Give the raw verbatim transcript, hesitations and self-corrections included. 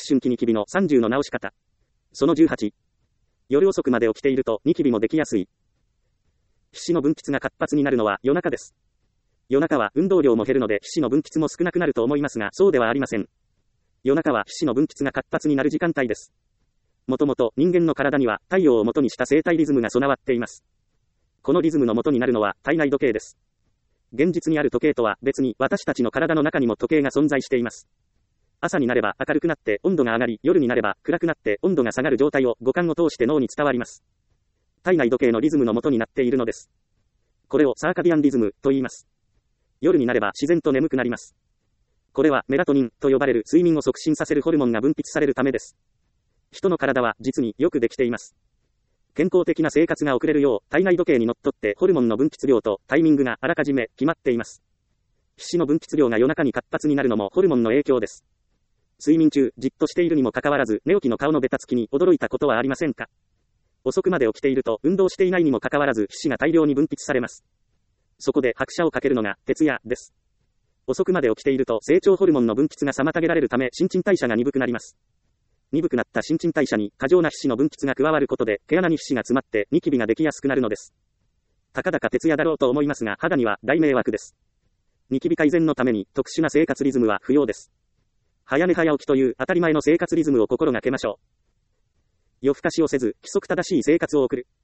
春期ニキビのさんじゅうの治し方。そのじゅうはち。夜遅くまで起きているとニキビもできやすい。皮脂の分泌が活発になるのは夜中です。夜中は運動量も減るので皮脂の分泌も少なくなると思いますが、そうではありません。夜中は皮脂の分泌が活発になる時間帯です。もともと人間の体には太陽を元にした生体リズムが備わっています。このリズムの元になるのは体内時計です。現実にある時計とは別に私たちの体の中にも時計が存在しています。朝になれば明るくなって温度が上がり、夜になれば暗くなって温度が下がる状態を五感を通して脳に伝わります。体内時計のリズムの元になっているのです。これをサーカディアンリズムと言います。夜になれば自然と眠くなります。これはメラトニンと呼ばれる睡眠を促進させるホルモンが分泌されるためです。人の体は実によくできています。健康的な生活が送れるよう体内時計にのっとってホルモンの分泌量とタイミングがあらかじめ決まっています。皮脂の分泌量が夜中に活発になるのもホルモンの影響です。睡眠中じっとしているにもかかわらず寝起きの顔のベタつきに驚いたことはありませんか？遅くまで起きていると運動していないにもかかわらず皮脂が大量に分泌されます。そこで拍車をかけるのが徹夜です。遅くまで起きていると成長ホルモンの分泌が妨げられるため新陳代謝が鈍くなります。鈍くなった新陳代謝に過剰な皮脂の分泌が加わることで毛穴に皮脂が詰まってニキビができやすくなるのです。たかだか徹夜だろうと思いますが肌には大迷惑です。ニキビ改善のために特殊な生活リズムは不要です。早寝早起きという当たり前の生活リズムを心がけましょう。夜更かしをせず規則正しい生活を送る。